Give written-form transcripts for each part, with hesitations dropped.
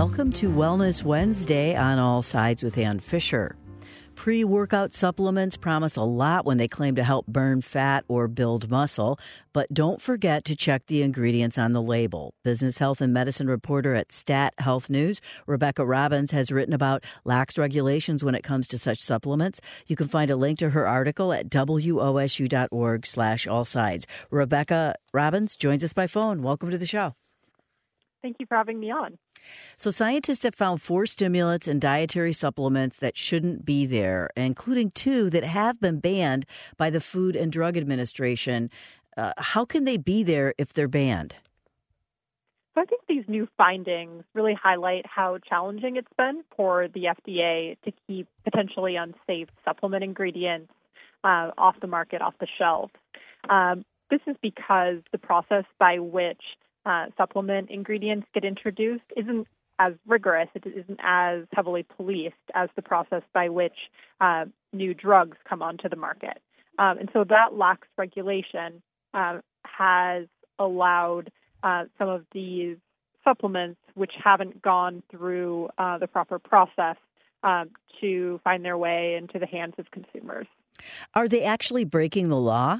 Welcome to Wellness Wednesday on All Sides with Ann Fisher. Pre-workout supplements promise a lot when they claim to help burn fat or build muscle, but don't forget to check the ingredients on the label. Business Health and Medicine reporter at Stat Health News, Rebecca Robbins, has written about lax regulations when it comes to such supplements. You can find a link to her article at wosu.org/allsides. Rebecca Robbins joins us by phone. Welcome to the show. Thank you for having me on. So scientists have found 4 stimulants and dietary supplements that shouldn't be there, including 2 that have been banned by the Food and Drug Administration. How can they be there if they're banned? So I think these new findings really highlight how challenging it's been for the FDA to keep potentially unsafe supplement ingredients off the market, off the shelf. This is because the process by which supplement ingredients get introduced isn't as rigorous, it isn't as heavily policed as the process by which new drugs come onto the market. And so that lax regulation has allowed some of these supplements, which haven't gone through the proper process, to find their way into the hands of consumers. Are they actually breaking the law?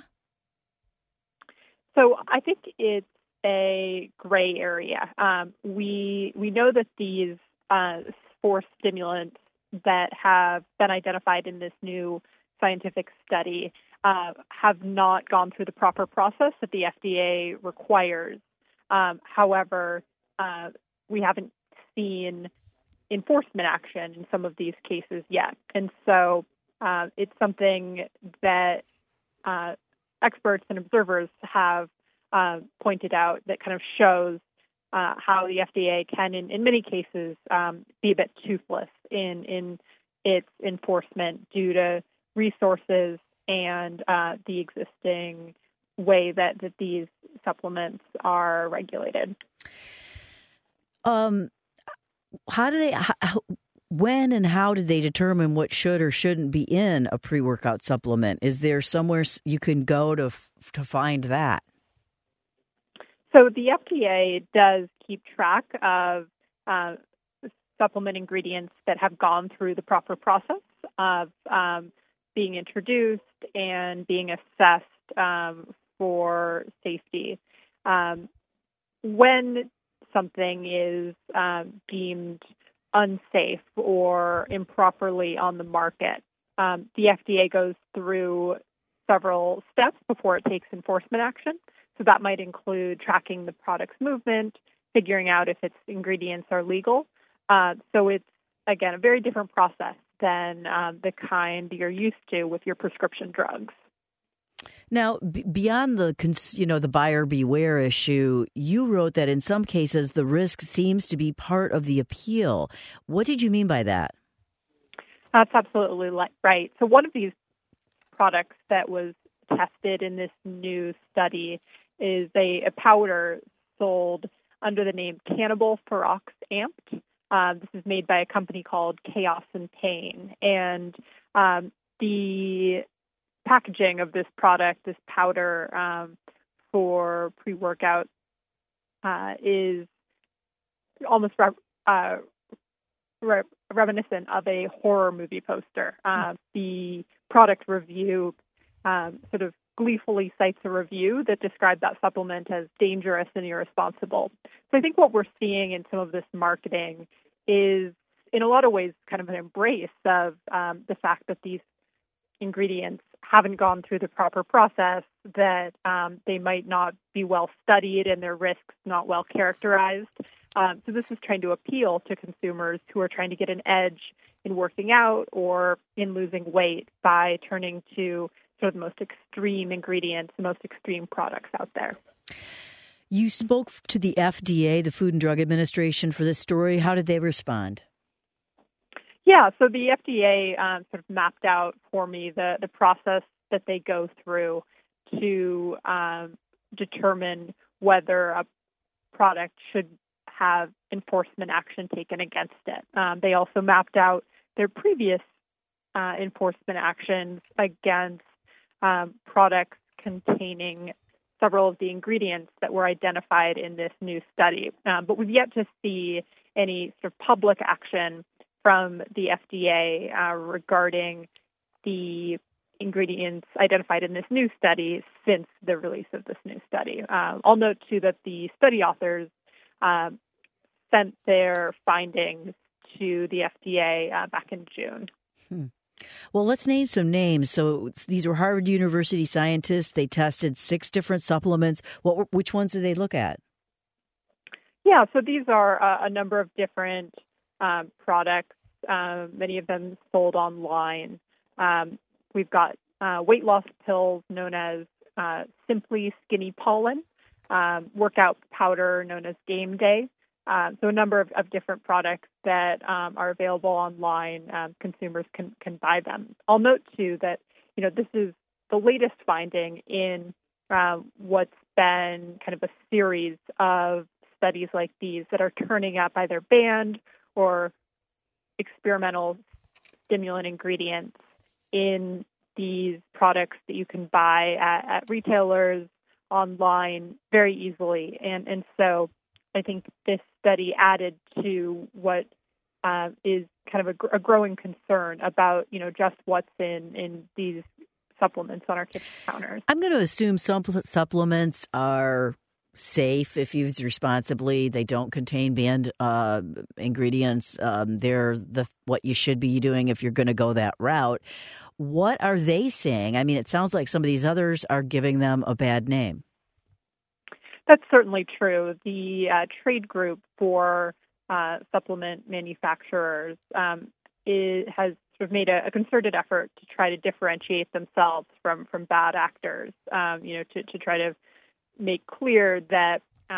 So I think it's a gray area. We know that these 4 stimulants that have been identified in this new scientific study have not gone through the proper process that the FDA requires. However, we haven't seen enforcement action in some of these cases yet. And so it's something that experts and observers have pointed out that kind of shows how the FDA can, in many cases, be a bit toothless in its enforcement due to resources and the existing way that these supplements are regulated. When and how did they determine what should or shouldn't be in a pre-workout supplement? Is there somewhere you can go to find that? So the FDA does keep track of supplement ingredients that have gone through the proper process of being introduced and being assessed for safety. When something is deemed unsafe or improperly on the market, the FDA goes through several steps before it takes enforcement action. So that might include tracking the product's movement, figuring out if its ingredients are legal. So it's, again, a very different process than the kind you're used to with your prescription drugs. Now, beyond the buyer beware issue, you wrote that in some cases the risk seems to be part of the appeal. What did you mean by that? That's absolutely right. So one of these products that was tested in this new study is a powder sold under the name Cannibal Ferox Amped. This is made by a company called Chaos and Pain. And the packaging of this product, this powder for pre-workout, is almost reminiscent of a horror movie poster. The product review sort of gleefully cites a review that described that supplement as dangerous and irresponsible. So I think what we're seeing in some of this marketing is, in a lot of ways, kind of an embrace of the fact that these ingredients haven't gone through the proper process, that they might not be well studied and their risks not well characterized. So this is trying to appeal to consumers who are trying to get an edge in working out or in losing weight by turning to sort of the most extreme ingredients, the most extreme products out there. You spoke to the FDA, the Food and Drug Administration, for this story. How did they respond? Yeah, so the FDA sort of mapped out for me the process that they go through to determine whether a product should have enforcement action taken against it. They also mapped out their previous enforcement actions against products containing several of the ingredients that were identified in this new study. But we've yet to see any sort of public action from the FDA regarding the ingredients identified in this new study since the release of this new study. I'll note, too, that the study authors sent their findings to the FDA back in June. Well, let's name some names. So these were Harvard University scientists. They tested 6 different supplements. Which ones did they look at? Yeah, so these are a number of different products, many of them sold online. We've got weight loss pills known as Simply Skinny Pollen, workout powder known as Game Day. So a number of different products that are available online. Consumers can buy them. I'll note, too, that this is the latest finding in what's been kind of a series of studies like these that are turning up either banned or experimental stimulant ingredients in these products that you can buy at retailers online very easily. And so I think this study added to what is kind of a growing concern about, just what's in these supplements on our kitchen counters. I'm going to assume some supplements are safe if used responsibly. They don't contain banned ingredients. They're what you should be doing if you're going to go that route. What are they saying? I mean, it sounds like some of these others are giving them a bad name. That's certainly true. The trade group for supplement manufacturers has sort of made a concerted effort to try to differentiate themselves from bad actors. To try to make clear that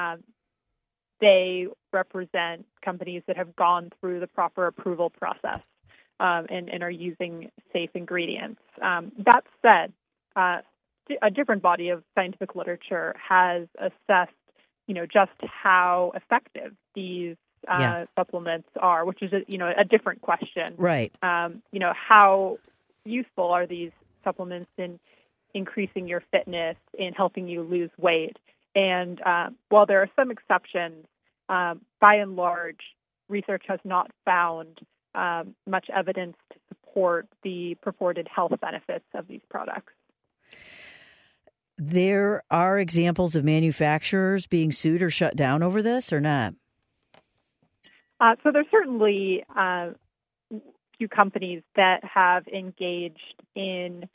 they represent companies that have gone through the proper approval process and are using safe ingredients. That said, a different body of scientific literature has assessed, just how effective these supplements are, which is a different question. Right. How useful are these supplements in increasing your fitness, in helping you lose weight? And while there are some exceptions, by and large, research has not found much evidence to support the purported health benefits of these products. There are examples of manufacturers being sued or shut down over this, or not? So there's certainly a few companies that have engaged in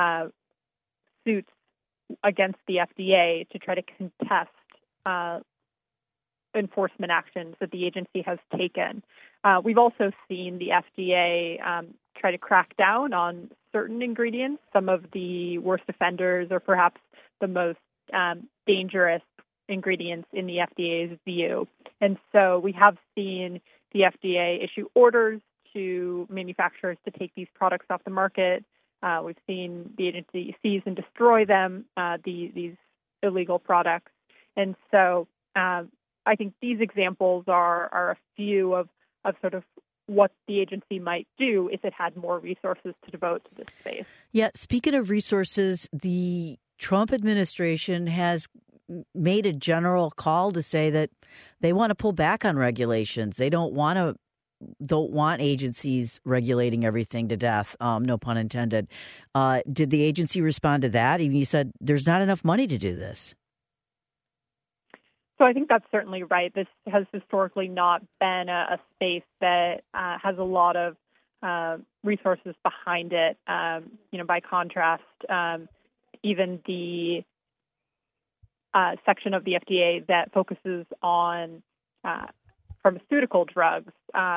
suits against the FDA to try to contest enforcement actions that the agency has taken. We've also seen the FDA try to crack down on certain ingredients, some of the worst offenders or perhaps the most dangerous ingredients in the FDA's view. And so we have seen the FDA issue orders to manufacturers to take these products off the market. We've seen the agency seize and destroy them, these illegal products. And so I think these examples are a few of sort of what the agency might do if it had more resources to devote to this space. Yeah, speaking of resources, the Trump administration has made a general call to say that they want to pull back on regulations. They don't want agencies regulating everything to death, no pun intended. Did the agency respond to that? Even you said there's not enough money to do this. So I think that's certainly right. This has historically not been a space that has a lot of resources behind it. By contrast, even the section of the FDA that focuses on pharmaceutical drugs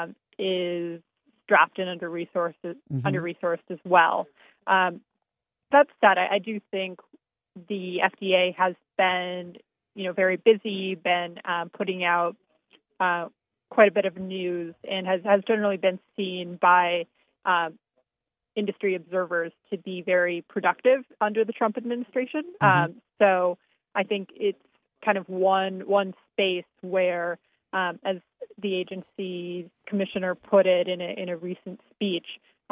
is strapped and under-resourced as well. That said, I do think the FDA has been very busy, been putting out quite a bit of news, and has generally been seen by industry observers to be very productive under the Trump administration. So I think it's kind of one space where, as the agency's commissioner put it in a recent speech,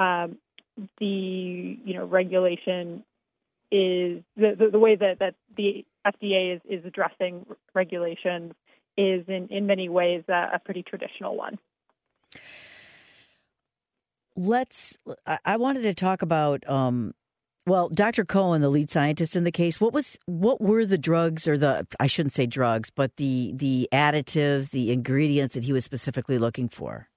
the regulation is the way that the FDA is addressing regulations is in many ways a pretty traditional one. I wanted to talk about, Dr. Cohen, the lead scientist in the case, what were the drugs, or I shouldn't say drugs, but the additives, the ingredients that he was specifically looking for?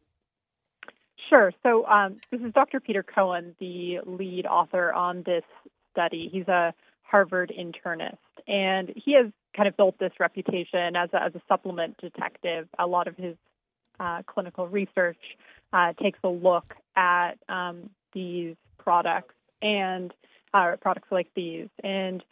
Sure. So this is Dr. Peter Cohen, the lead author on this study. He's a Harvard internist, and he has kind of built this reputation as a supplement detective. A lot of his clinical research takes a look at these products and products like these. And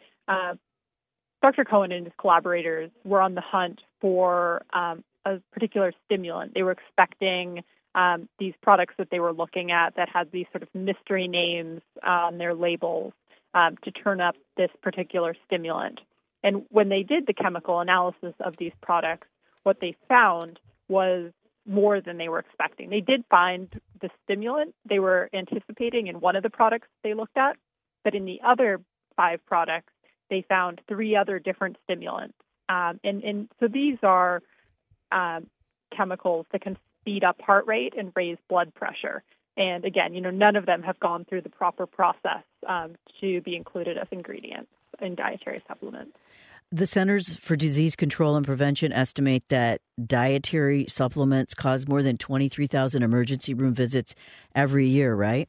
Dr. Cohen and his collaborators were on the hunt for a particular stimulant. They were expecting these products that they were looking at that had these sort of mystery names on their labels to turn up this particular stimulant. And when they did the chemical analysis of these products, what they found was more than they were expecting. They did find the stimulant they were anticipating in one of the products they looked at, but in the other 5 products, they found 3 other different stimulants. And so these are chemicals that can speed up heart rate and raise blood pressure. And again, none of them have gone through the proper process to be included as ingredients in dietary supplements. The Centers for Disease Control and Prevention estimate that dietary supplements cause more than 23,000 emergency room visits every year, right?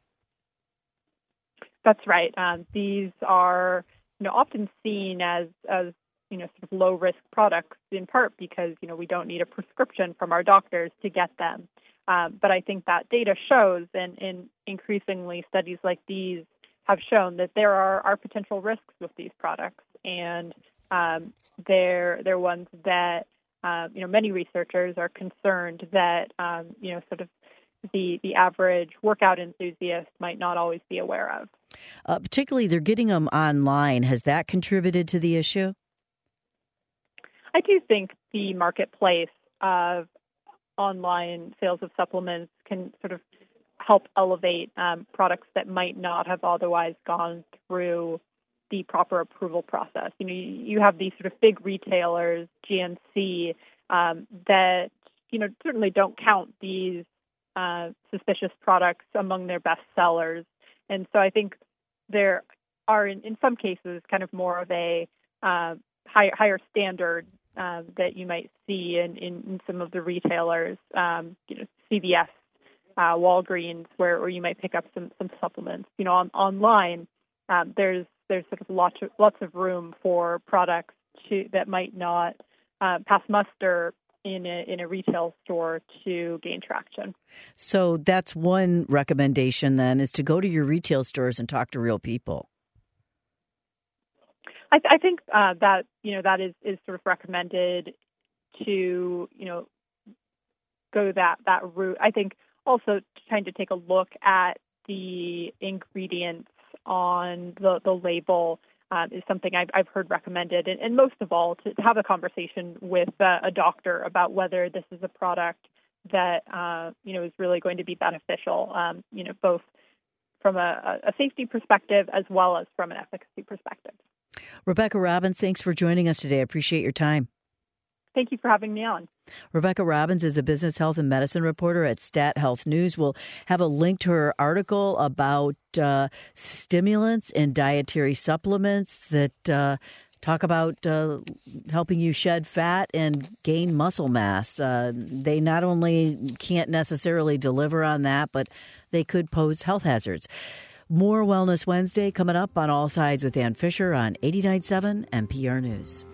That's right. These are, often seen as sort of low risk products, in part because we don't need a prescription from our doctors to get them. But I think that data shows, and increasingly studies like these have shown, that there are potential risks with these products, and they're ones that many researchers are concerned that sort of the average workout enthusiast might not always be aware of. Particularly, they're getting them online. Has that contributed to the issue? I do think the marketplace of online sales of supplements can sort of help elevate products that might not have otherwise gone through the proper approval process. You have these sort of big retailers, GNC, that certainly don't count these suspicious products among their best sellers, and so I think there are in some cases kind of more of a higher standard that you might see in some of the retailers, CVS, Walgreens, where you might pick up some supplements. Online, there's sort of lots of room for products that might not pass muster in a retail store to gain traction. So that's one recommendation then, is to go to your retail stores and talk to real people. I think that that is sort of recommended to go that route. I think also trying to take a look at the ingredients on the label is something I've heard recommended, and most of all to have a conversation with a doctor about whether this is a product that is really going to be beneficial, both from a safety perspective as well as from an efficacy perspective. Rebecca Robbins, thanks for joining us today. I appreciate your time. Thank you for having me on. Rebecca Robbins is a business health and medicine reporter at Stat Health News. We'll have a link to her article about stimulants and dietary supplements that talk about helping you shed fat and gain muscle mass. They not only can't necessarily deliver on that, but they could pose health hazards. More Wellness Wednesday coming up on All Sides with Ann Fisher on 89.7 NPR News.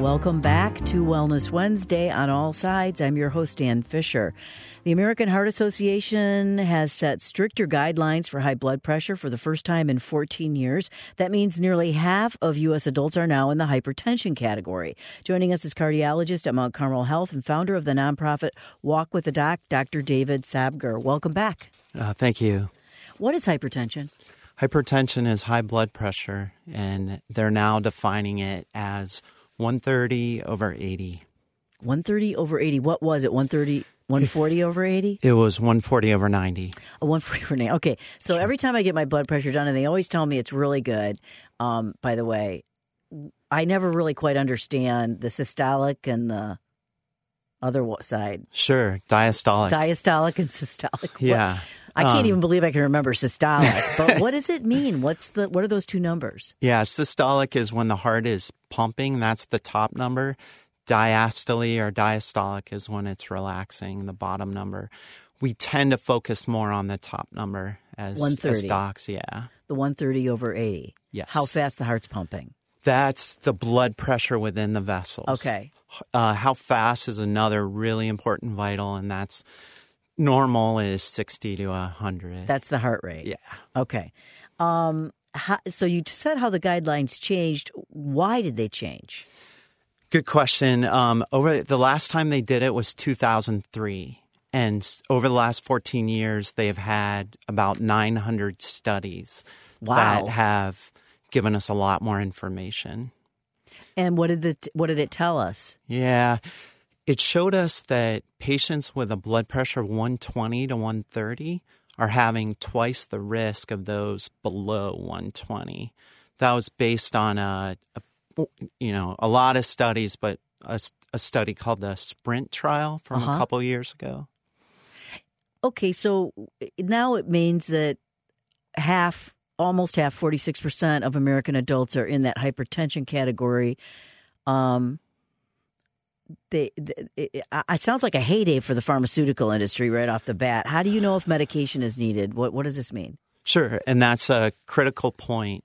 Welcome back to Wellness Wednesday on All Sides. I'm your host, Ann Fisher. The American Heart Association has set stricter guidelines for high blood pressure for the first time in 14 years. That means nearly half of U.S. adults are now in the hypertension category. Joining us is cardiologist at Mount Carmel Health and founder of the nonprofit Walk with the Doc, Dr. David Sabger. Welcome back. Thank you. What is hypertension? Hypertension is high blood pressure, and they're now defining it as 130 over 80. 130 over 80. What was it? 140 over 80? It was 140 over 90. 140 over 90. Okay. So Every time I get my blood pressure done, and they always tell me it's really good, by the way, I never really quite understand the systolic and the other side. Sure. Diastolic. Diastolic and systolic. Yeah. I can't even believe I can remember systolic. But what does it mean? What are those two numbers? Yeah. Systolic is when the heart is pumping. That's the top number. Diastole or diastolic is when it's relaxing, the bottom number. We tend to focus more on the top number as docs. Yeah. The 130 over 80. Yes. How fast the heart's pumping. That's the blood pressure within the vessels. Okay. How fast is another really important vital, and that's normal is 60 to 100. That's the heart rate. Yeah. Okay. So you said how the guidelines changed. Why did they change? Good question. Over the last time they did it was 2003. And over the last 14 years, they've had about 900 studies that have given us a lot more information. And what did it tell us? Yeah. It showed us that patients with a blood pressure of 120 to 130 are having twice the risk of those below 120. That was based on a lot of studies, but a study called the SPRINT trial from a couple years ago. Okay, so now it means that almost half, 46% of American adults are in that hypertension category. It sounds like a heyday for the pharmaceutical industry right off the bat. How do you know if medication is needed? What does this mean? Sure, and that's a critical point.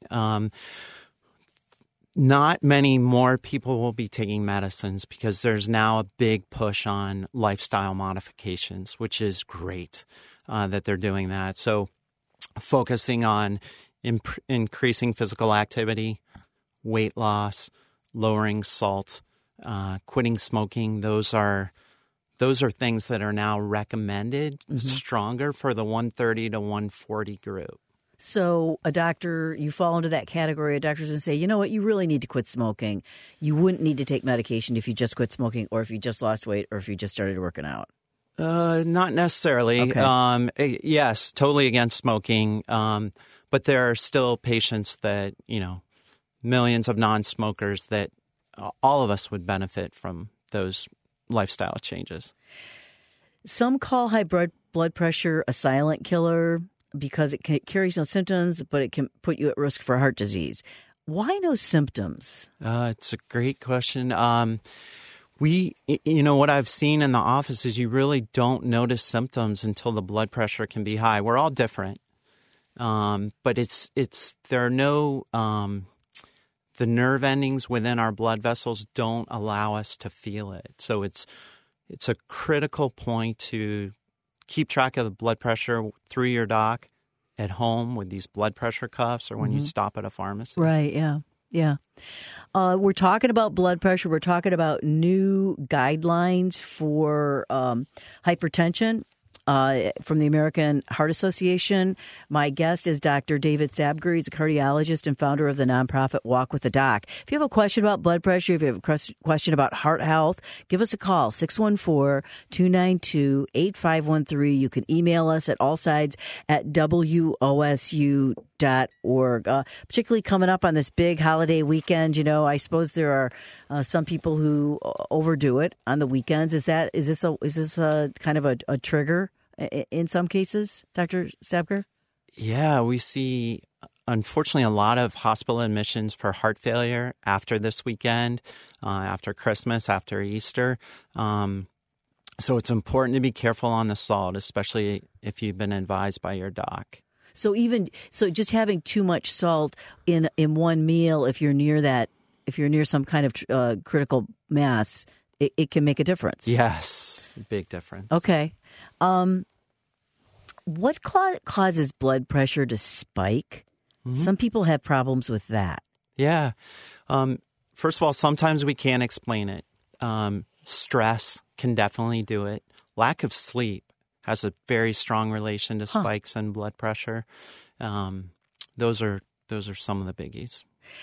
Not many more people will be taking medicines because there's now a big push on lifestyle modifications, which is great that they're doing that. So focusing on increasing physical activity, weight loss, lowering salt, quitting smoking, those are things that are now recommended stronger for the 130 to 140 group. So you fall into that category. A doctor's going to say, you know what, you really need to quit smoking. You wouldn't need to take medication if you just quit smoking or if you just lost weight or if you just started working out. Not necessarily. Okay. Yes, totally against smoking. But there are still patients that, millions of non-smokers that all of us would benefit from those lifestyle changes. Some call high blood pressure a silent killer because it carries no symptoms, but it can put you at risk for heart disease. Why no symptoms? It's a great question. What I've seen in the office is you really don't notice symptoms until the blood pressure can be high. We're all different. But there are no, the nerve endings within our blood vessels don't allow us to feel it. So it's a critical point to keep track of the blood pressure through your doc at home with these blood pressure cuffs or when you stop at a pharmacy. Right, yeah. Yeah. We're talking about blood pressure. We're talking about new guidelines for hypertension from the American Heart Association. My guest is Dr. David Sabger. He's a cardiologist and founder of the nonprofit Walk with the Doc. If you have a question about blood pressure, if you have a question about heart health, give us a call, 614-292-8513. You can email us at allsides@wosu.org. Particularly coming up on this big holiday weekend, I suppose there are some people who overdo it on the weekends. Is this a kind of a trigger in some cases, Dr. Sabger? Yeah, we see, unfortunately, a lot of hospital admissions for heart failure after this weekend, after Christmas, after Easter. So it's important to be careful on the salt, especially if you've been advised by your doc. So just having too much salt in one meal, if you're near that if you're near some kind of critical mass, it can make a difference. Yes, big difference. Okay. What causes blood pressure to spike? Mm-hmm. Some people have problems with that. Yeah. First of all, sometimes we can't explain it. Stress can definitely do it. Lack of sleep has a very strong relation to spikes in blood pressure. Those are some of the biggies.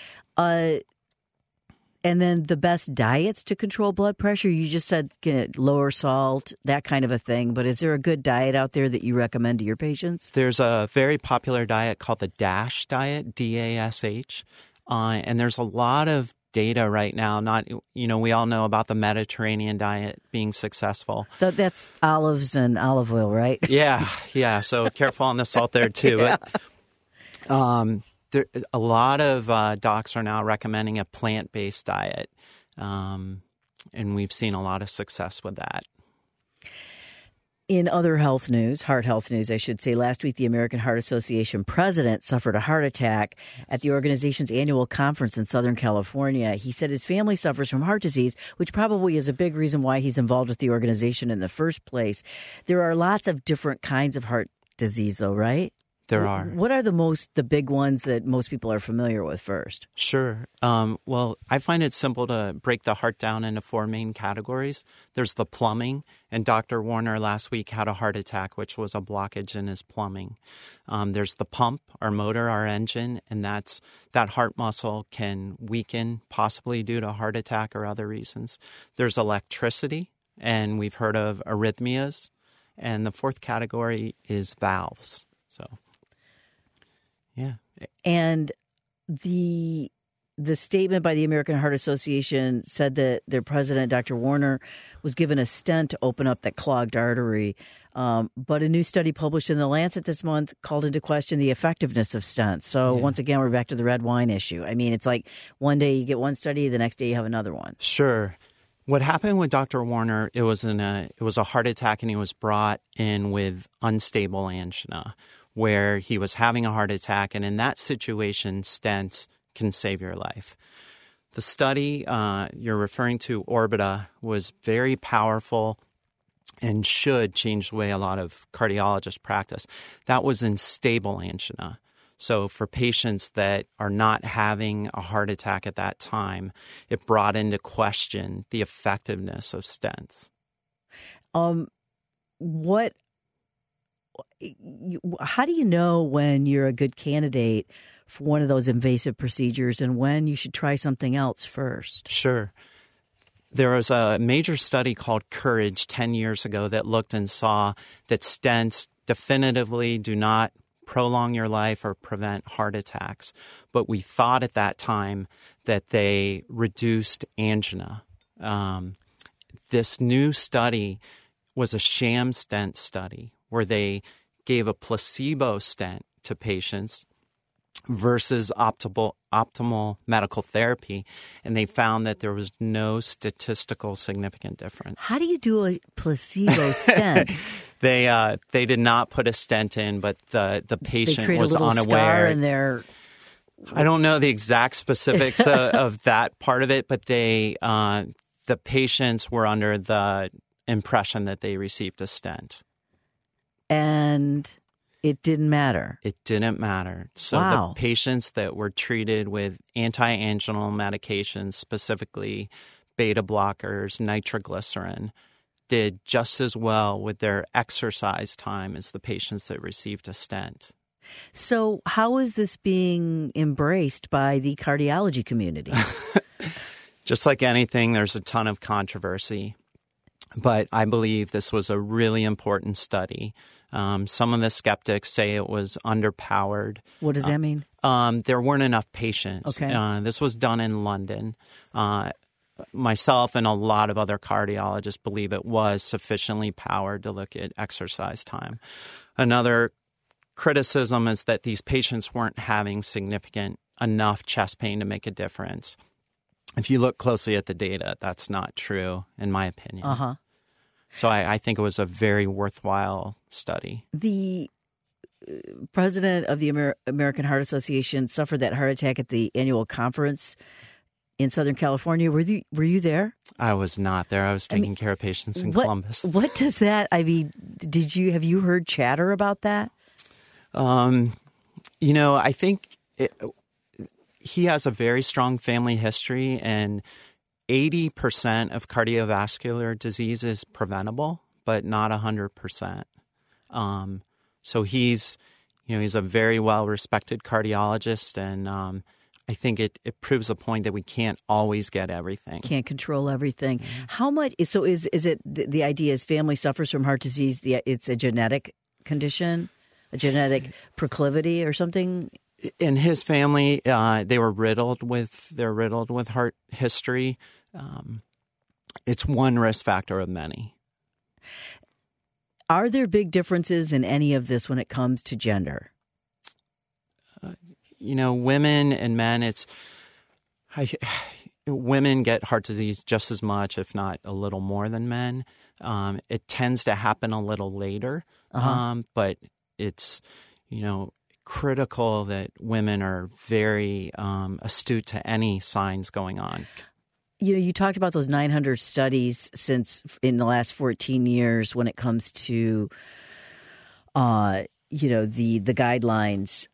And then the best diets to control blood pressure, you just said lower salt, that kind of a thing. But is there a good diet out there that you recommend to your patients? There's a very popular diet called the DASH diet, DASH. And there's a lot of data right now. We all know about the Mediterranean diet being successul. That's olives and olive oil, right? Yeah. So careful on the salt there too. Yeah. But a lot of docs are now recommending a plant-based diet, and we've seen a lot of success with that. In other health news, heart health news, I should say, last week the American Heart Association president suffered a heart attack at the organization's annual conference in Southern California. He said his family suffers from heart disease, which probably is a big reason why he's involved with the organization in the first place. There are lots of different kinds of heart disease, though, right? There are. What are the big ones that most people are familiar with first? Sure. Well, I find it simple to break the heart down into 4 main categories. There's the plumbing, and Dr. Warner last week had a heart attack, which was a blockage in his plumbing. There's the pump, our motor, our engine, and that heart muscle can weaken, possibly due to a heart attack or other reasons. There's electricity, and we've heard of arrhythmias. And the 4th category is valves. So, yeah. And the statement by the American Heart Association said that their president, Dr. Warner, was given a stent to open up that clogged artery. But a new study published in The Lancet this month called into question the effectiveness of stents. So once again, we're back to the red wine issue. I mean, it's like one day you get one study, the next day you have another one. Sure. What happened with Dr. Warner, it was a heart attack, and he was brought in with unstable angina, where he was having a heart attack, and in that situation, stents can save your life. The study you're referring to, Orbita, was very powerful and should change the way a lot of cardiologists practice. That was in stable angina. So for patients that are not having a heart attack at that time, it brought into question the effectiveness of stents. How do you know when you're a good candidate for one of those invasive procedures and when you should try something else first? Sure. There was a major study called Courage 10 years ago that looked and saw that stents definitively do not prolong your life or prevent heart attacks. But we thought at that time that they reduced angina. This new study was a sham stent study where they gave a placebo stent to patients versus optimal medical therapy, and they found that there was no statistical significant difference. How do you do a placebo stent? They did not put a stent in, but the patient was a little unaware. Scar in their... I don't know the exact specifics of that part of it, but the patients were under the impression that they received a stent. And it didn't matter. It didn't matter. So wow. The patients that were treated with anti-anginal medications, specifically beta blockers, nitroglycerin, did just as well with their exercise time as the patients that received a stent. So how is this being embraced by the cardiology community? Just like anything, there's a ton of controversy. But I believe this was a really important study. Some of the skeptics say it was underpowered. What does that mean? There weren't enough patients. Okay. This was done in London. Myself and a lot of other cardiologists believe it was sufficiently powered to look at exercise time. Another criticism is that these patients weren't having significant enough chest pain to make a difference. If you look closely at the data, that's not true, in my opinion. Uh-huh. So I think it was a very worthwhile study. The president of the American Heart Association suffered that heart attack at the annual conference. in Southern California. Were you there? I was not there. I was taking care of patients in Columbus. What does that? I mean, have you heard chatter about that? I think he has a very strong family history, and 80% of cardiovascular disease is preventable, but not 100%. So he's a very well-respected cardiologist, and I think it proves a point that we can't always get everything. Can't control everything. How much? So is it the idea is family suffers from heart disease? It's a genetic condition, a genetic proclivity or something? In his family, they were riddled with heart history. It's one risk factor of many. Are there big differences in any of this when it comes to gender? Women and men, women get heart disease just as much, if not a little more than men. It tends to happen a little later, but it's, critical that women are very astute to any signs going on. You talked about those 900 studies in the last 14 years when it comes to, the guidelines.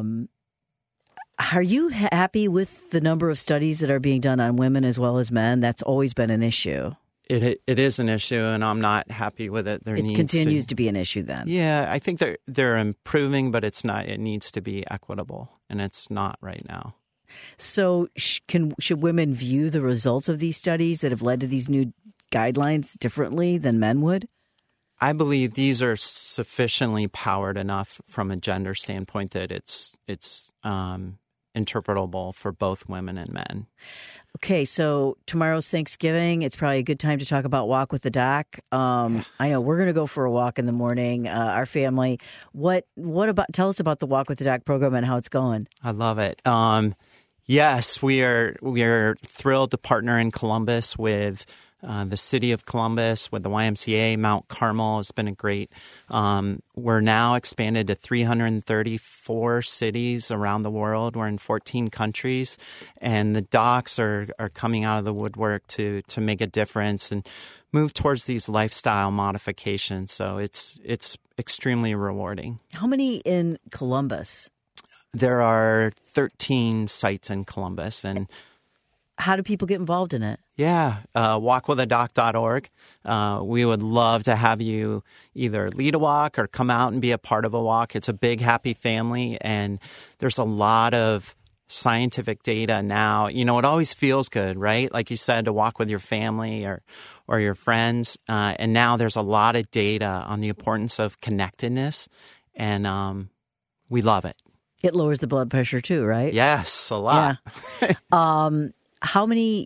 Are you happy with the number of studies that are being done on women as well as men? That's always been an issue. It is an issue, and I'm not happy with it. It continues to be an issue then. Yeah, I think they're improving, but it's not. It needs to be equitable, and it's not right now. So should women view the results of these studies that have led to these new guidelines differently than men would? I believe these are sufficiently powered enough from a gender standpoint that it's interpretable for both women and men. Okay, so tomorrow's Thanksgiving. It's probably a good time to talk about Walk with the Doc. I know we're going to go for a walk in the morning. Our family. What about? Tell us about the Walk with the Doc program and how it's going. I love it. Yes, we are thrilled to partner in Columbus with the city of Columbus, with the YMCA, Mount Carmel. It's been a great. We're now expanded to 334 cities around the world. We're in 14 countries, and the docs are coming out of the woodwork to make a difference and move towards these lifestyle modifications. So it's extremely rewarding. How many in Columbus? There are 13 sites in Columbus, and how do people get involved in it? Yeah, walkwithadoc.org. We would love to have you either lead a walk or come out and be a part of a walk. It's a big, happy family, and there's a lot of scientific data now. It always feels good, right? Like you said, to walk with your family or your friends. And now there's a lot of data on the importance of connectedness, and we love it. It lowers the blood pressure too, right? Yes, a lot. Yeah. How many?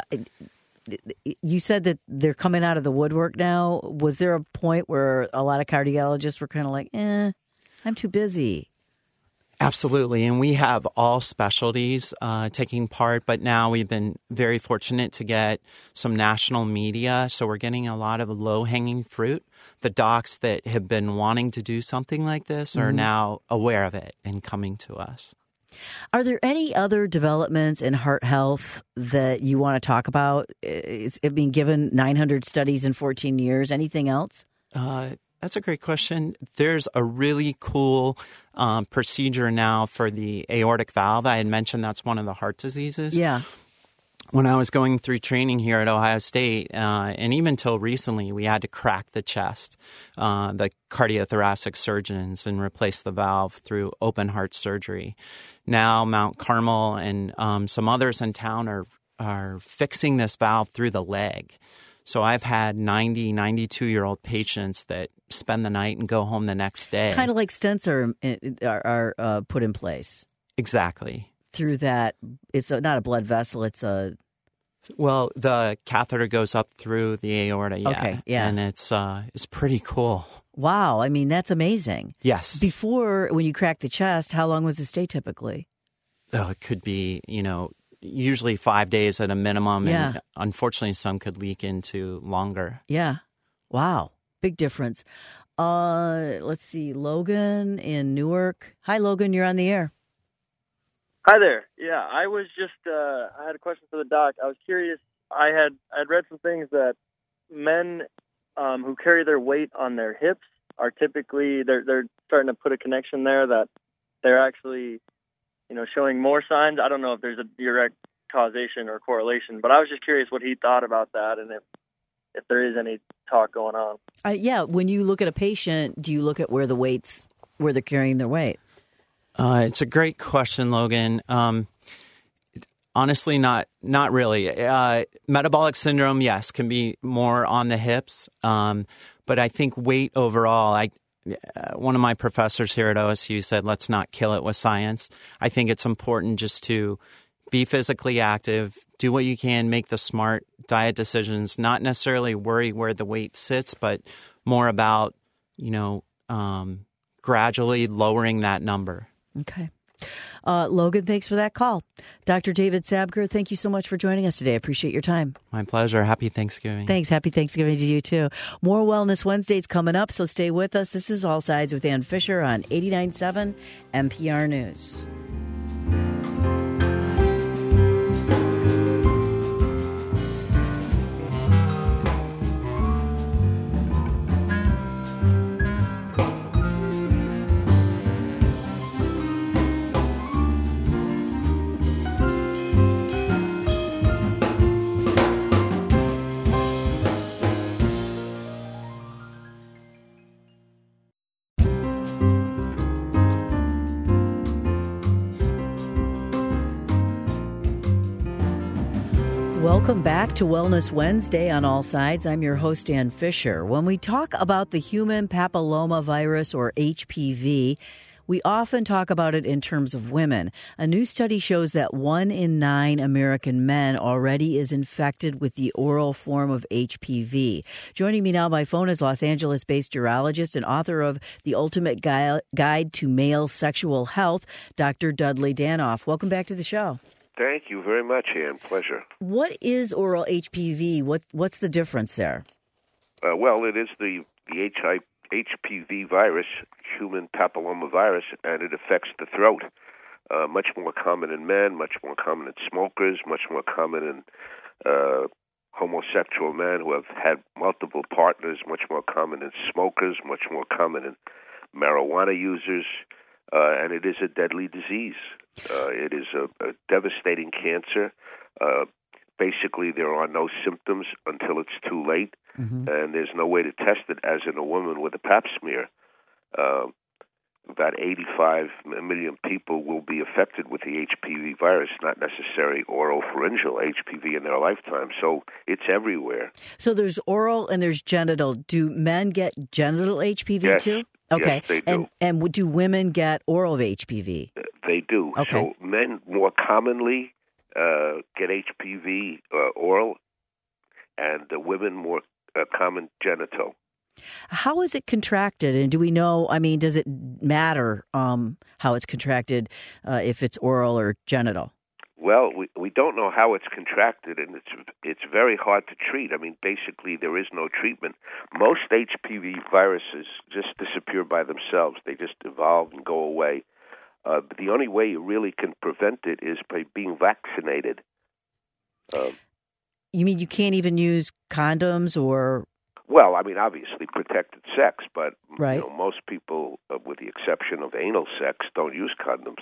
You said that they're coming out of the woodwork now. Was there a point where a lot of cardiologists were kind of like, I'm too busy? Absolutely. And we have all specialties taking part, but now we've been very fortunate to get some national media. So we're getting a lot of low-hanging fruit. The docs that have been wanting to do something like this are now aware of it and coming to us. Are there any other developments in heart health that you want to talk about? It's being given 900 studies in 14 years. Anything else? That's a great question. There's a really cool procedure now for the aortic valve. I had mentioned that's one of the heart diseases. Yeah. When I was going through training here at Ohio State, and even till recently, we had to crack the chest, the cardiothoracic surgeons, and replace the valve through open heart surgery. Now Mount Carmel and some others in town are fixing this valve through the leg. So I've had 90, 92-year-old patients that spend the night and go home the next day. Kind of like stents are put in place. Exactly. Through that, it's not a blood vessel, it's a... Well, the catheter goes up through the aorta, yeah. Okay, yeah. And it's pretty cool. Wow, I mean, that's amazing. Yes. Before, when you crack the chest, how long was the stay typically? Oh, it could be, usually 5 days at a minimum. Yeah. And unfortunately, some could leak into longer. Yeah. Wow. Big difference. Let's see. Logan in Newark. Hi, Logan. You're on the air. Hi there. Yeah, I was just I had a question for the doc. I was curious. I'd read some things that men who carry their weight on their hips are typically they're starting to put a connection there that they're actually showing more signs. I don't know if there's a direct causation or correlation, but I was just curious what he thought about that and if there is any talk going on. Yeah, when you look at a patient, do you look at where they're carrying their weight? It's a great question, Logan. Honestly, not really. Metabolic syndrome, yes, can be more on the hips, but I think weight overall. One of my professors here at OSU said, "Let's not kill it with science." I think it's important just to be physically active, do what you can, make the smart diet decisions, not necessarily worry where the weight sits, but more about gradually lowering that number. Okay. Logan, thanks for that call. Dr. David Sabger, thank you so much for joining us today. I appreciate your time. My pleasure. Happy Thanksgiving. Thanks. Happy Thanksgiving to you, too. More Wellness Wednesdays coming up, so stay with us. This is All Sides with Ann Fisher on 89.7 NPR News. Welcome back to Wellness Wednesday on All Sides. I'm your host, Ann Fisher. When we talk about the human papillomavirus, or HPV, we often talk about it in terms of women. A new study shows that 1 in 9 American men already is infected with the oral form of HPV. Joining me now by phone is Los Angeles-based urologist and author of The Ultimate Guide to Male Sexual Health, Dr. Dudley Danoff. Welcome back to the show. Thank you very much, Ann. Pleasure. What is oral HPV? What's the difference there? Well, it is the HPV virus, human papillomavirus, and it affects the throat. Much more common in men, much more common in smokers, much more common in homosexual men who have had multiple partners, much more common in smokers, much more common in marijuana users, and it is a deadly disease. It is a devastating cancer. Basically, there are no symptoms until it's too late, and there's no way to test it, as in a woman with a pap smear. About 85 million people will be affected with the HPV virus, not necessarily oropharyngeal HPV in their lifetime. So it's everywhere. So there's oral and there's genital. Do men get genital HPV too? Okay. Yes, they do. And do women get oral HPV? They do. Okay. So men more commonly get HPV oral, and the women more common genital. How is it contracted? And do we know, does it matter how it's contracted if it's oral or genital? Well, we don't know how it's contracted, and it's very hard to treat. Basically, there is no treatment. Most HPV viruses just disappear by themselves. They just evolve and go away. But the only way you really can prevent it is by being vaccinated. You mean you can't even use condoms or... Well, obviously protected sex, but right. Most people, with the exception of anal sex, don't use condoms.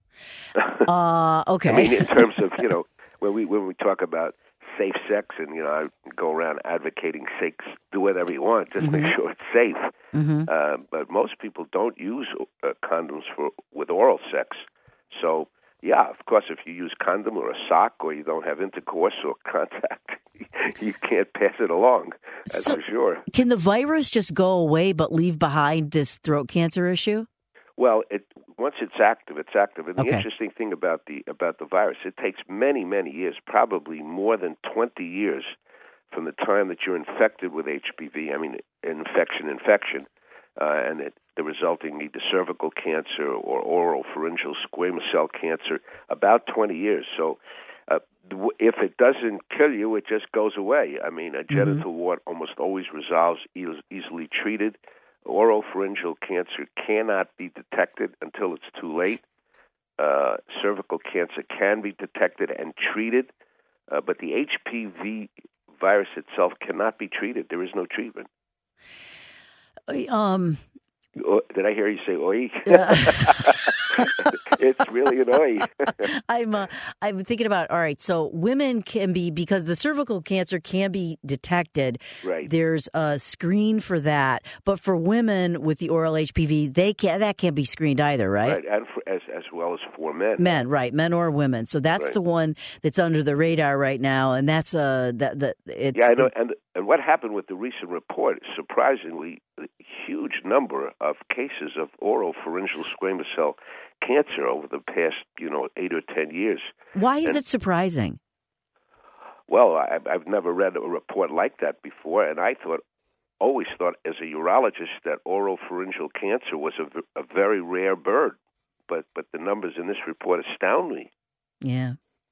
Okay. In terms of, when we talk about safe sex, and, I go around advocating sex, do whatever you want, just make sure it's safe. But most people don't use condoms with oral sex. So, yeah, of course, if you use condom or a sock or you don't have intercourse or contact, you can't pass it along, that's for sure. Can the virus just go away but leave behind this throat cancer issue? Well, once it's active, it's active. And the interesting thing about the virus, it takes many, many years, probably more than 20 years from the time that you're infected with HPV, infection, and the resulting either cervical cancer or oropharyngeal squamous cell cancer, about 20 years. So if it doesn't kill you, it just goes away. A genital wart almost always resolves easily treated. Oropharyngeal cancer cannot be detected until it's too late. cervical cancer can be detected and treated, but the HPV virus itself cannot be treated. There is no treatment. Did I hear you say "oi"? It's really an oi. I'm thinking about, all right, so women can be, because the cervical cancer can be detected. Right. There's a screen for that, but for women with the oral HPV, that can't be screened either, right? Right, and as well as for men. Men or women. So that's the one that's under the radar right now, and that's it's. Yeah, I know. And what happened with the recent report? Surprisingly, a huge number of cases of oropharyngeal squamous cell cancer over the past, 8 or 10 years. Why is it surprising? Well, I've never read a report like that before, and I always thought as a urologist that oropharyngeal cancer was a very rare bird, but the numbers in this report astound me. Yeah.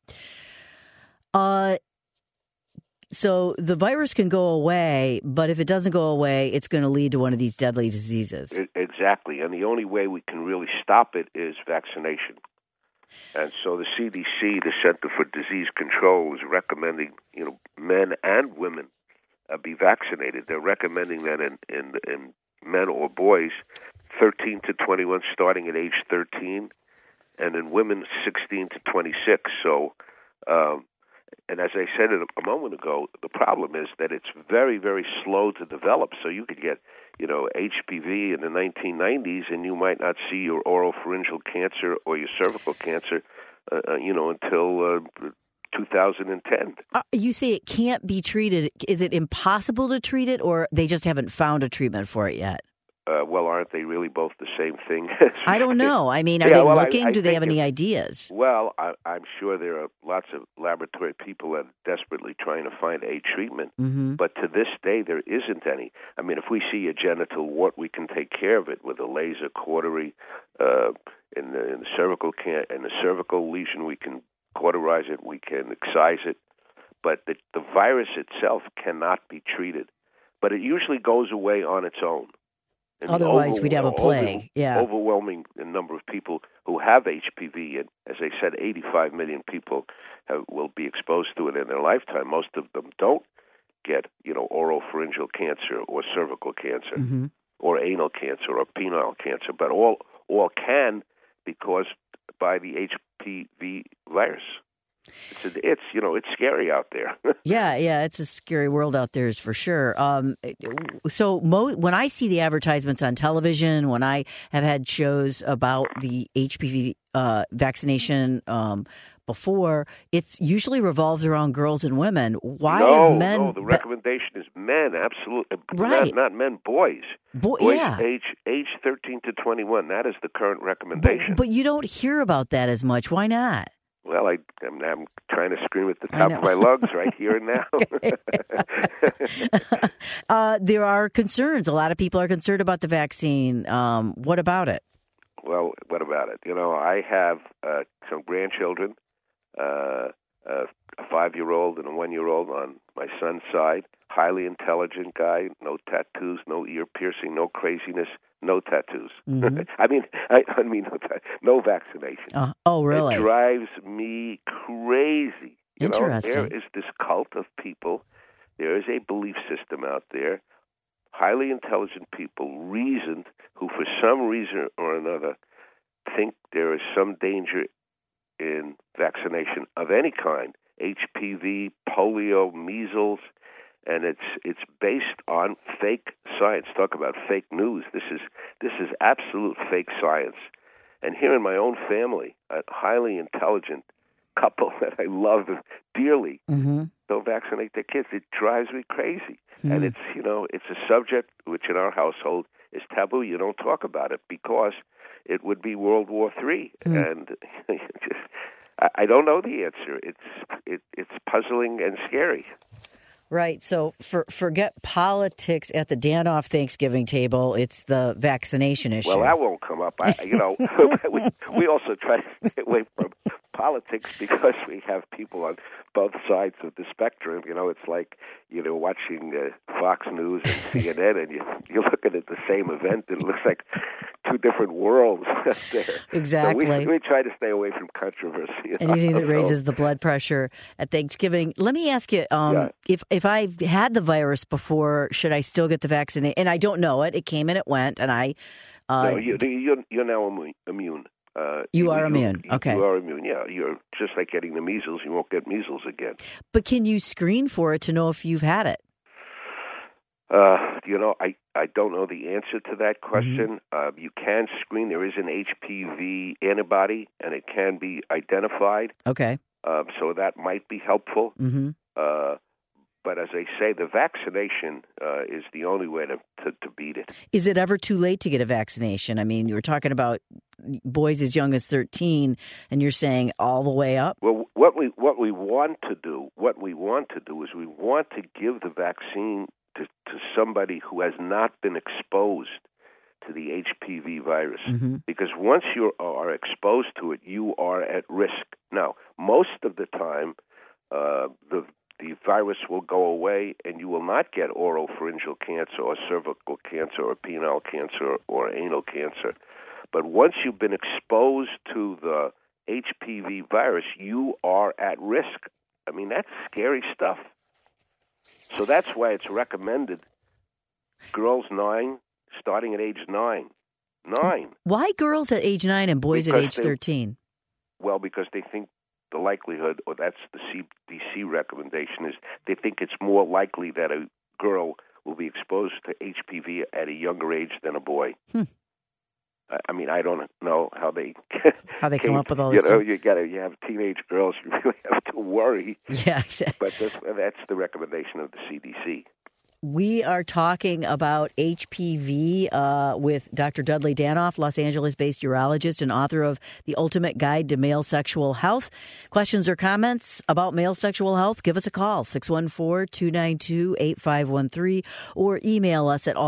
So the virus can go away, but if it doesn't go away, it's going to lead to one of these deadly diseases. Exactly, and the only way we can really stop it is vaccination. And so the CDC, the Center for Disease Control, is recommending, men and women be vaccinated. They're recommending that in men or boys 13 to 21, starting at age 13, and in women 16 to 26. So, and as I said a moment ago, the problem is that it's very, very slow to develop. So you could get, HPV in the 1990s, and you might not see your oropharyngeal cancer or your cervical cancer, until 2010. You say it can't be treated. Is it impossible to treat it, or they just haven't found a treatment for it yet? Well, aren't they really both the same thing? I don't know. I mean, are they looking? Do they have any ideas? Well, I'm sure there are lots of laboratory people that are desperately trying to find a treatment. Mm-hmm. But to this day, there isn't any. I mean, if we see a genital wart, we can take care of it with a laser cautery. In the cervical lesion, we can cauterize it. We can excise it. But the virus itself cannot be treated. But it usually goes away on its own. And otherwise, we'd have a plague. Overwhelming number of people who have HPV, and as I said, 85 million people will be exposed to it in their lifetime. Most of them don't get, oropharyngeal cancer or cervical cancer, mm-hmm. or anal cancer or penile cancer, but all can be caused by the HPV virus. It's scary out there. Yeah, it's a scary world out there, is for sure. So when I see the advertisements on television, when I have had shows about the HPV vaccination before, it's usually revolves around girls and women. Why have men? No, the recommendation is men, absolutely. Right. Not men, boys. Boys age 13 to 21. That is the current recommendation. But you don't hear about that as much. Why not? Well, I'm trying to scream at the top of my lungs right here and now. There are concerns. A lot of people are concerned about the vaccine. What about it? Well, what about it? I have some grandchildren, a 5-year-old and a 1-year-old on my son's side. Highly intelligent guy, no tattoos, no ear piercing, no craziness, no tattoos. Mm-hmm. I mean no vaccination. Oh, really? It drives me crazy. Interesting. There is this cult of people. There is a belief system out there. Highly intelligent people, reasoned, who for some reason or another think there is some danger in vaccination of any kind. HPV, polio, measles. And it's based on fake science. Talk about fake news. This is absolute fake science. And here in my own family, a highly intelligent couple that I love dearly, mm-hmm. don't vaccinate their kids. It drives me crazy. Mm-hmm. And it's a subject which in our household is taboo. You don't talk about it because it would be World War III. Mm-hmm. And I don't know the answer. It's puzzling and scary. Right. So forget politics at the Danoff Thanksgiving table. It's the vaccination issue. Well, that won't come up. We also try to stay away from politics because we have people on both sides of the spectrum. It's like, watching Fox News and CNN, and you're looking at the same event, and it looks like two different worlds there. Exactly. So we try to stay away from controversy. Anything that raises the blood pressure at Thanksgiving. Let me ask you, if I've had the virus before, should I still get the vaccine? And I don't know it. It came and it went, and I... no, you're now immune. You are immune. Okay. You are immune, yeah. You're just like getting the measles. You won't get measles again. But can you screen for it to know if you've had it? I don't know the answer to that question. Mm-hmm. You can screen. There is an HPV antibody, and it can be identified. Okay. So that might be helpful. Mm-hmm. But as I say, the vaccination is the only way to beat it. Is it ever too late to get a vaccination? I mean, you were talking about boys as young as 13, and you're saying all the way up? Well, what we want to do is we want to give the vaccine to somebody who has not been exposed to the HPV virus. Mm-hmm. Because once you are exposed to it, you are at risk. Now, most of the time, the virus will go away and you will not get oropharyngeal cancer or cervical cancer or penile cancer or anal cancer. But once you've been exposed to the HPV virus, you are at risk. I mean, that's scary stuff. So that's why it's recommended girls 9, starting at age 9. 9. Why girls at age 9 and boys at age 13? Well, because they think the likelihood, or that's the CDC recommendation, is they think it's more likely that a girl will be exposed to HPV at a younger age than a boy. I mean, I don't know how they come up with all this. You have teenage girls, you really have to worry. Yeah, exactly. But that's the recommendation of the CDC. We are talking about HPV with Dr. Dudley Danoff, Los Angeles-based urologist and author of The Ultimate Guide to Male Sexual Health. Questions or comments about male sexual health? Give us a call, 614-292-8513, or email us at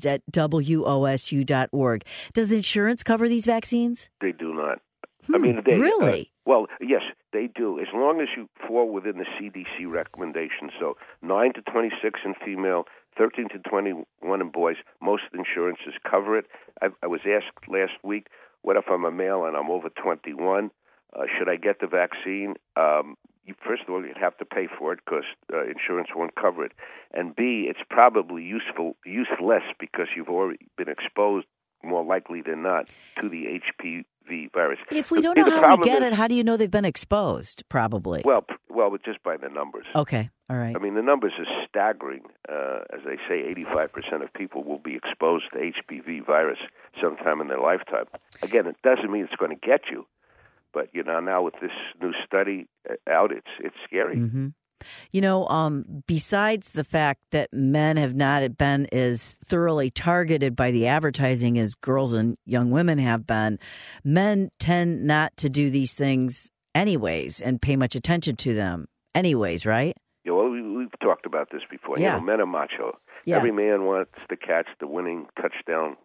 allsides@wosu.org. Does insurance cover these vaccines? They do not. I mean, really? Well, yes, they do, as long as you fall within the CDC recommendation. So 9 to 26 in female, 13 to 21 in boys. Most insurances cover it. I was asked last week, what if I'm a male and I'm over 21? Should I get the vaccine? First of all, you'd have to pay for it because insurance won't cover it. And B, it's probably useless because you've already been exposed, more likely than not, to the HPV virus. If we don't know how to get it, how do you know they've been exposed? Probably. Well, just by the numbers. Okay, all right. I mean, the numbers are staggering. As they say, 85% of people will be exposed to HPV virus sometime in their lifetime. Again, it doesn't mean it's going to get you, but now with this new study out, it's scary. Mm-hmm. Besides the fact that men have not been as thoroughly targeted by the advertising as girls and young women have been, men tend not to do these things anyways and pay much attention to them anyways, right? Yeah, well, we've talked about this before. Yeah. Men are macho. Yeah. Every man wants to catch the winning touchdown,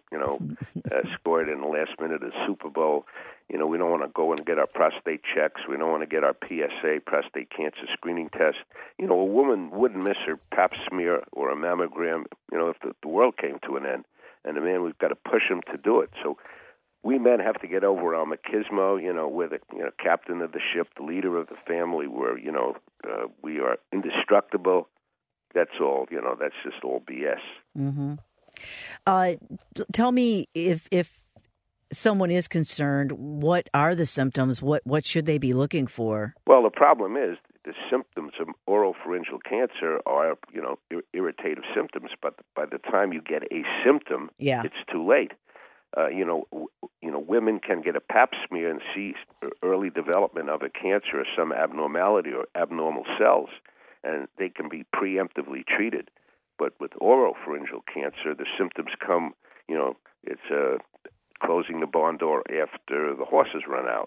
scored in the last minute of the Super Bowl. We don't want to go and get our prostate checks. We don't want to get our PSA, prostate cancer screening test. A woman wouldn't miss her pap smear or a mammogram, if the world came to an end. And the man, we've got to push him to do it. So we men have to get over our machismo. We're the captain of the ship, the leader of the family. We're, we are indestructible. That's all. That's just all BS. Mm-hmm. Tell me if someone is concerned, what are the symptoms? What should they be looking for? Well, the problem is the symptoms of oropharyngeal cancer are, irritative symptoms. But by the time you get a symptom, it's too late. Women can get a pap smear and see early development of a cancer or some abnormality or abnormal cells, and they can be preemptively treated. But with oropharyngeal cancer, the symptoms come, it's closing the barn door after the horses run out.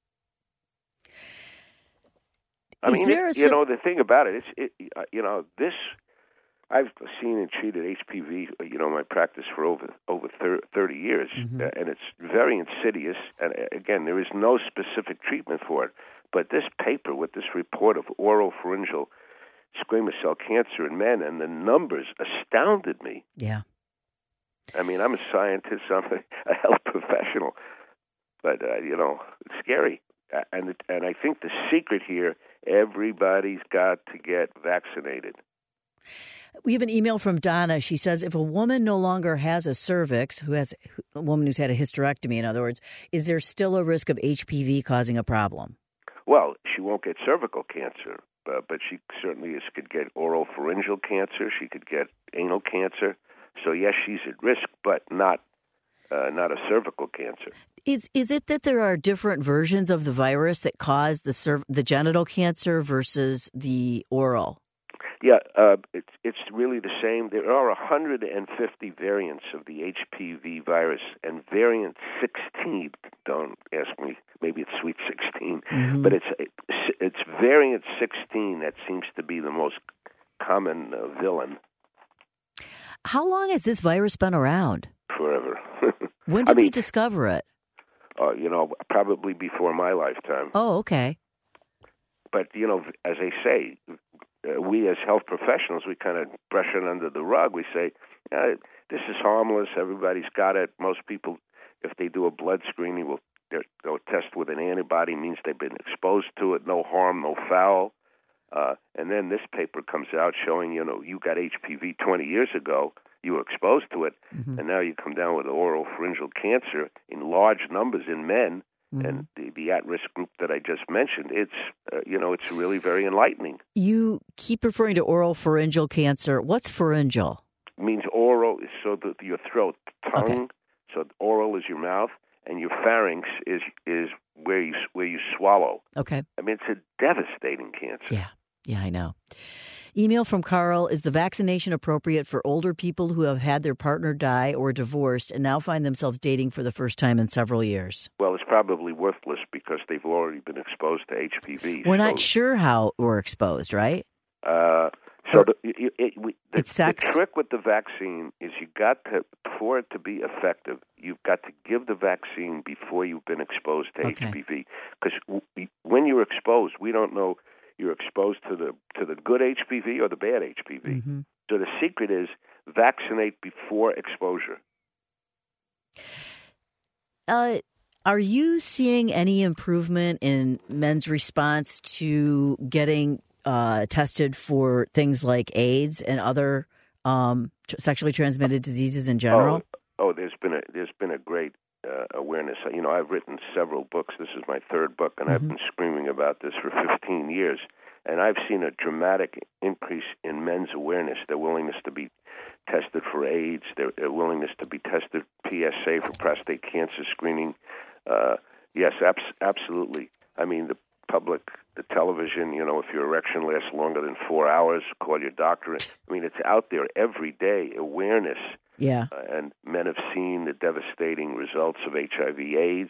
The thing about it, this, I've seen and treated HPV, my practice for over 30 years, mm-hmm. And it's very insidious. And again, there is no specific treatment for it. But this paper with this report of oropharyngeal squamous cell cancer in men, and the numbers astounded me. Yeah. I mean, I'm a scientist, I'm a health professional, but, it's scary. And I think the secret here, everybody's got to get vaccinated. We have an email from Donna. She says, if a woman no longer has a cervix, a woman who's had a hysterectomy, in other words, is there still a risk of HPV causing a problem? Well, she won't get cervical cancer, but she certainly could get oropharyngeal cancer. She could get anal cancer. So, yes, she's at risk, but not a cervical cancer. Is it that there are different versions of the virus that cause the genital cancer versus the oral? Yeah, it's really the same. There are 150 variants of the HPV virus, and variant 16, don't ask me, maybe it's sweet 16, but it's variant 16 that seems to be the most common villain. How long has this virus been around? Forever. When did we discover it? Probably before my lifetime. Oh, okay. But, as I say, we as health professionals, we kind of brush it under the rug. We say, this is harmless. Everybody's got it. Most people, if they do a blood screening, they'll test with an antibody, means they've been exposed to it. No harm, no foul. And then this paper comes out showing, you got HPV 20 years ago. You were exposed to it, and now you come down with oropharyngeal cancer in large numbers in men, and the at-risk group that I just mentioned. It's it's really very enlightening. You keep referring to oropharyngeal cancer. What's pharyngeal? It means oral is your throat, tongue. Okay. So oral is your mouth, and your pharynx is where you swallow. Okay. I mean, it's a devastating cancer. Yeah, I know. Email from Carl, is the vaccination appropriate for older people who have had their partner die or divorced and now find themselves dating for the first time in several years? Well, it's probably worthless because they've already been exposed to HPV. We're not sure how we're exposed, right? The sex? trick with the vaccine is for it to be effective, you've got to give the vaccine before you've been exposed to HPV. Because when you're exposed, we don't know you're exposed to the good HPV or the bad HPV. So the secret is vaccinate before exposure. Are you seeing any improvement in men's response to getting tested for things like AIDS and other sexually transmitted diseases in general? There's been a great awareness. I've written several books. This is my third book, and I've been screaming about this for 15 years. And I've seen a dramatic increase in men's awareness, their willingness to be tested for AIDS, their willingness to be tested PSA for prostate cancer screening. Yes, absolutely. I mean, the public, the television, if your erection lasts longer than 4 hours, call your doctor. I mean, it's out there every day, awareness. Yeah. And men have seen the devastating results of HIV/AIDS.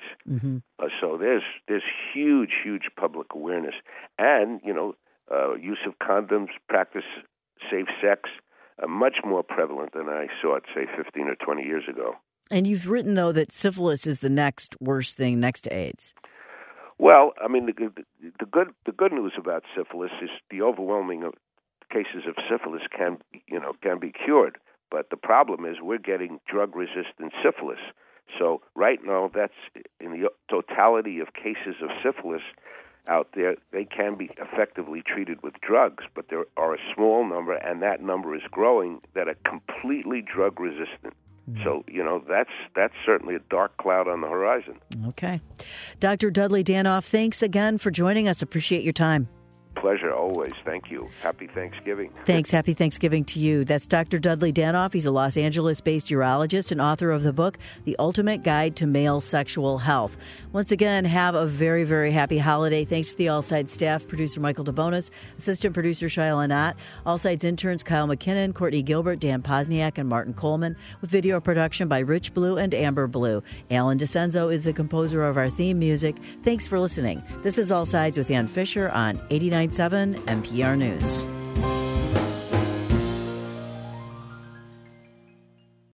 So there's huge public awareness. And, use of condoms, practice safe sex, much more prevalent than I saw it, say, 15 or 20 years ago. And you've written, though, that syphilis is the next worst thing next to AIDS. Well, I mean, the good news about syphilis is the overwhelming cases of syphilis can be cured. But the problem is we're getting drug-resistant syphilis. So right now, that's in the totality of cases of syphilis out there, they can be effectively treated with drugs. But there are a small number, and that number is growing, that are completely drug-resistant. So, that's certainly a dark cloud on the horizon. Okay. Dr. Dudley Danoff, thanks again for joining us. Appreciate your time. Pleasure, always. Thank you. Happy Thanksgiving. Thanks. Happy Thanksgiving to you. That's Dr. Dudley Danoff. He's a Los Angeles-based urologist and author of the book, The Ultimate Guide to Male Sexual Health. Once again, have a very, very happy holiday. Thanks to the All Sides staff, producer Michael DeBonis, assistant producer Shaila Knott, All Sides interns Kyle McKinnon, Courtney Gilbert, Dan Posniak, and Martin Coleman, with video production by Rich Blue and Amber Blue. Alan DeCenzo is the composer of our theme music. Thanks for listening. This is All Sides with Ann Fisher on 89.7 NPR News.